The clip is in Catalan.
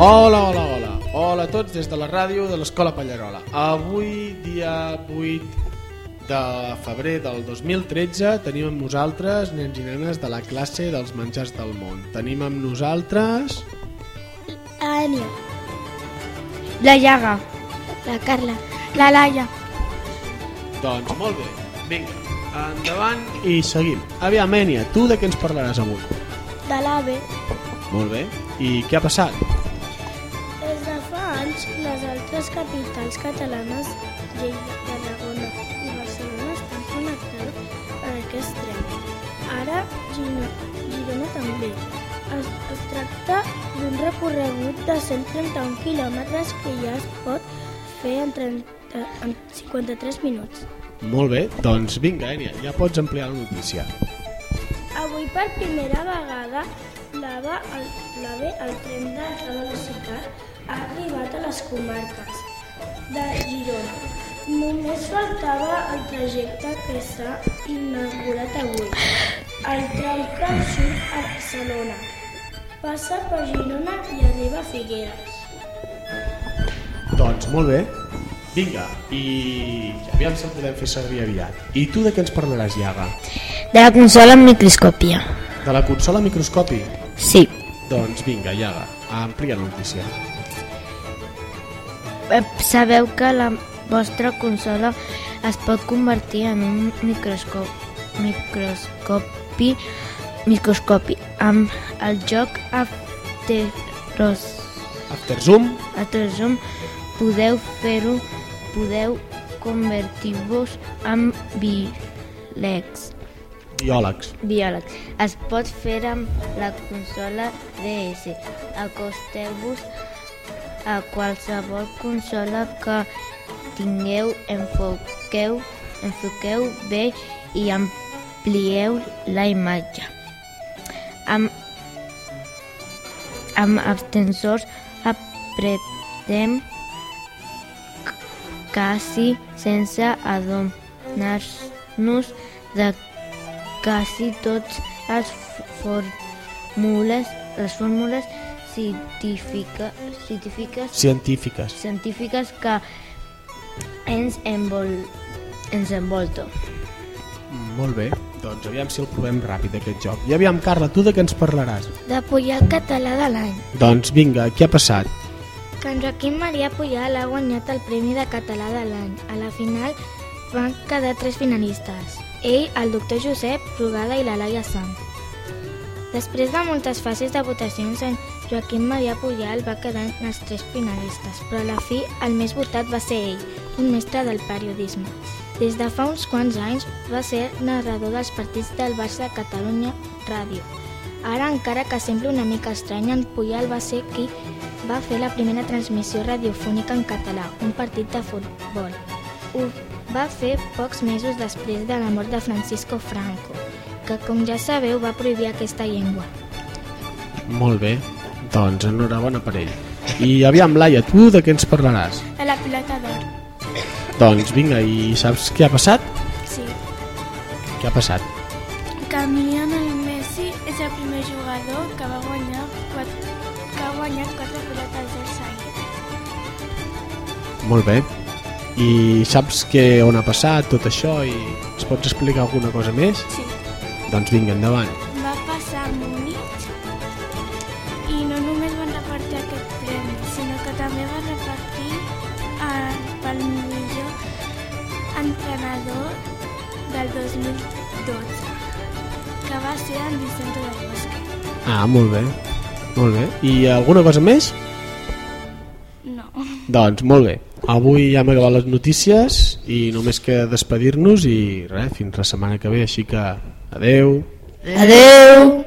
Hola a tots des de la ràdio de l'Escola Pallarola. Avui, dia 8 de febrer del 2013, tenim amb nosaltres nens i nenes de la classe dels menjars del món. Tenim amb nosaltres... Ània, la Iaga, la Carla, la Laia. Doncs molt bé, vinga, endavant i seguim. Aviam, Ènia, tu de què ens parlaràs avui? de l'AVE. Molt bé, i què ha passat? Des de fa anys, les altres capitals catalanes, Lleida, Tarragona i Barcelona, estan connectades per aquest tren. Ara, Girona també. Es tracta d'un recorregut de 131 quilòmetres que ja es pot fer en 53 minuts. Molt bé, doncs vinga, Ènia, ja pots ampliar la notícia. Avui per primera vegada l'AVE, el tren d'alta velocitat, ha arribat a les comarques de Girona. Només faltava el trajecte que s'ha inaugurat avui. El tram que surt a Barcelona passa per Girona i arriba a Figueres. Doncs molt bé, vinga, i aviam si el podem fer servir aviat. I tu de què ens parlaràs, Iaga? De la consola amb microscòpia. De la consola microscopi? Sí. Doncs vinga, Iaga, amplia la notícia. Sabeu que la vostra consola es pot convertir en un microscopi amb el joc Afterzoom? Podeu fer-ho, podeu convertir-vos en biòlegs. Es pot fer amb la consola DS. Acosteu-vos a qualsevol consola que tingueu, enfoqueu bé i amplieu la imatge. Amb els tensors apretem quasi sense adonar-nos de quasi totes les fórmules científiques que ens envolten. Molt bé, doncs aviam si el provem ràpid aquest joc. I aviam, Carla, tu de què ens parlaràs? De Pujal Català de l'any. Doncs vinga, què ha passat? Que en Joaquim Maria Pujal ha guanyat el Premi de Català de l'any. A la final van quedar 3 finalistes. Ell, el doctor Josep Brugada i la Laia Sant. Després de moltes fases de votacions, en Joaquim Maria Pujal va quedar en els 3 finalistes, però a la fi el més votat va ser ell, un mestre del periodisme. Des de fa uns quants anys va ser narrador dels partits del Barça de Catalunya Ràdio. Ara, encara que sembla una mica estrany, en Pujal va ser qui va fer la primera transmissió radiofònica en català, un partit de futbol. Ho va fer pocs mesos després de la mort de Francisco Franco, que, com ja sabeu, va prohibir aquesta llengua. Molt bé, doncs enhorabona per ell. I aviam, Laia, tu de què ens parlaràs? A la pilota d'or. Doncs vinga, i saps què ha passat? Sí. Què ha passat? Que Lionel Messi és el primer jugador que ha guanyat 4 pilotes d'or seguides. Molt bé. I saps on ha passat tot això i ens pots explicar alguna cosa més? Sí. Doncs vinga, endavant. Va passar a Múnich i no només van repartir aquest premi, sinó que també van repartir pel millor entrenador del 2012, que va ser en Vicente del Bosque. Ah, molt bé. Molt bé. I alguna cosa més? No. Doncs molt bé. Avui ja hem acabat les notícies i només queda despedir-nos i res, fins la setmana que ve, així que adeu. Adeu!